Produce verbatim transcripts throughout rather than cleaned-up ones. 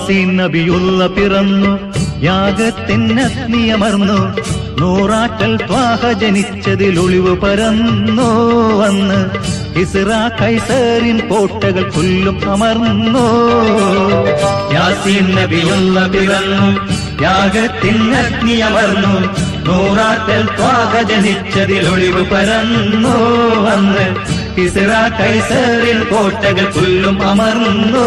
യാസീൻ നബിയുള്ള പിറന്നു, യാഗത്തിനഗ്നിയമർന്നു, നൂറാറ്റൽ ത്വാഹ ജനിച്ചതിലൊളിവ് പരന്നു വന്ന്, ഇസ്രാ കൈസറിൻ കോട്ടകൾ കൊല്ലും അമർന്നു. യാസീൻ നബിയുള്ള പിറന്നു, യാഗത്തിനഗ്നിയമർന്നു, നൂറാറ്റൽ ത്വാഹ ജനിച്ചതിലൊളിവ് പരന്നു വന്ന്, ഇസ്രാ കൈസറിൻ കോട്ടകൾ കൊല്ലും അമർന്നു.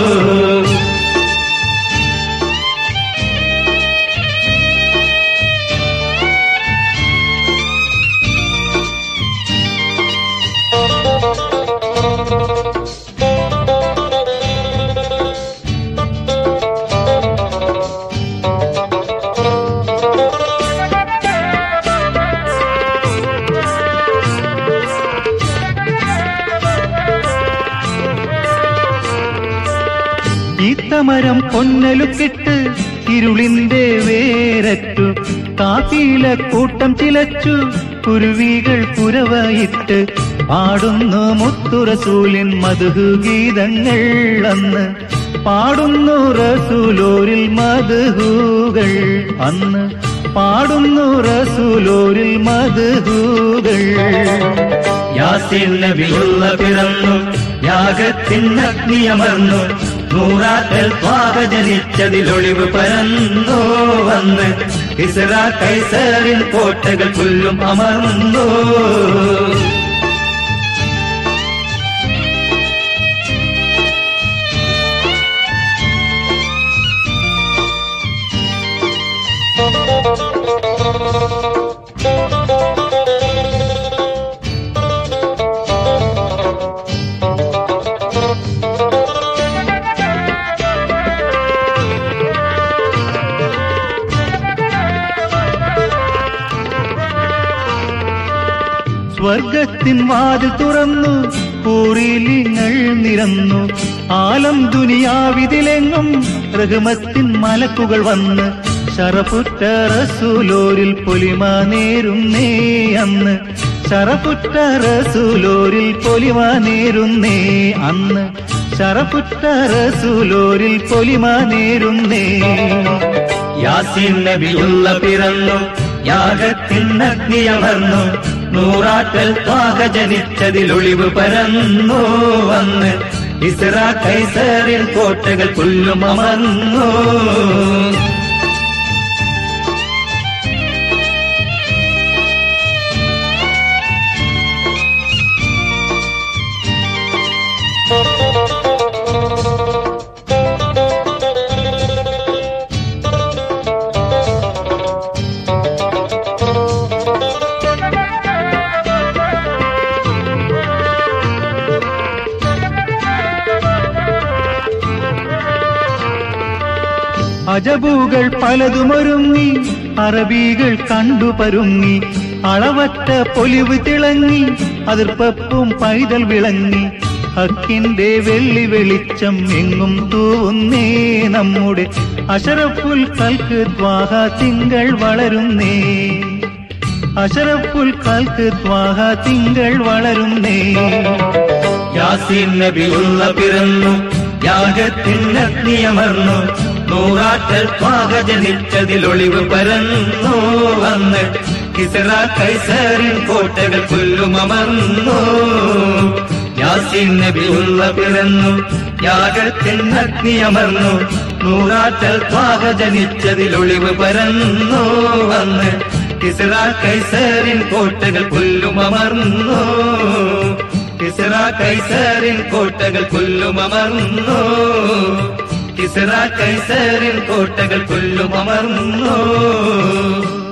ഈത്തമരം പൊന്നലുക്കിട്ട് ഇരുളിന്റെ വേരറ്റു, കാക്കീല കൂട്ടം ചിലച്ചു, കുരുവികൾ കുരവയിട്ട്, പാടുന്നു മുത്തുറസൂലിൻ മദ്ഹ് ഗീതങ്ങൾ അന്ന്, പാടുന്നു റസൂലോരിൽ മദ്ഹുകൾ അന്ന്, പാടുന്നു റസൂലോരിൽ മദ്ഹുകൾ. യാസീൻ നബിയുള്ള പിറന്നു, യാഗത്തിനഗ്നിയമർന്നു, നൂറാറ്റൽ ത്വാഹ ജനിച്ചതിലൊളിവ് പരന്നു വന്ന്, ഇസ്രാ കൈസറിൻ കോട്ടകൾ കൊല്ലും അമർന്നു. സ്വർഗത്തിൻ വാതിൽ തുറന്നു, കൂറിലിങ്ങൾ നിരന്നു, ആലം ദുനിയാവിതിലെങ്ങും റഹ്മത്തിൻ മലക്കുകൾ വന്ന്, ശറഫുറ്റ റസൂലോരിൽ പൊലിമ നേരുന്നേ അന്ന്, ശറഫുറ്റ റസൂലോരിൽ പൊലിമ നേരുന്നേ അന്ന്, ശറഫുറ്റ റസൂലോരിൽ പൊലിമ നേരുന്നേ. യാസീൻ നബിയുള്ള പിറന്നു, യാഗത്തിനഗ്നിയമർന്നു, നൂറാറ്റൽ ത്വാഹ ജനിച്ചതിലൊളിവ് പരന്നു വന്ന്, ഇസ്രാ കൈസറിൻ കോട്ടകൾ കൊല്ലും അമർന്നു. അജബുകൾ പലതുമൊരുങ്ങി, അറബികൾ കണ്ടു പരുങ്ങി, അളവറ്റ പൊലിവ് തിളങ്ങി, അതിർപ്പും പൈതൽ വിളങ്ങി, ഹക്കിന്റെ വെള്ളി വെളിച്ചം എങ്ങും തൂവുന്നേ നമ്മുടെ, അശറഫുൽ ഖൽഖ് ത്വാഹ തിങ്കൾ വളരുന്നേ, അശറഫുൽ ഖൽഖ് ത്വാഹ തിങ്കൾ വളരുന്നേ. യാസീൻ നബിയുള്ള പിറന്നു, യാഗത്തിനഗ്നിയമർന്നു, നൂറാറ്റൽ ത്വാഹ ജനിച്ചതിലൊളിവ് പരന്നു വന്ന്, ഇസ്രാ കൈസറിൻ കോട്ടകൾ കൊല്ലും അമർന്നു. യാസീൻ നബിയുള്ള പിറന്നു, യാഗത്തിനഗ്നിയമർന്നു, നൂറാറ്റൽ ത്വാഹ ജനിച്ചതിലൊളിവ് പരന്നു വന്ന്, ഇസ്രാ കൈസറിൻ കോട്ടകൾ കൊല്ലും അമർന്നു, ഇസ്രാ കൈസറിൻ കോട്ടകൾ കൊല്ലും അമർന്നു, ഇസ്രാ കൈസറിൻ കോട്ടകൾ കൊല്ലും അമർന്നു.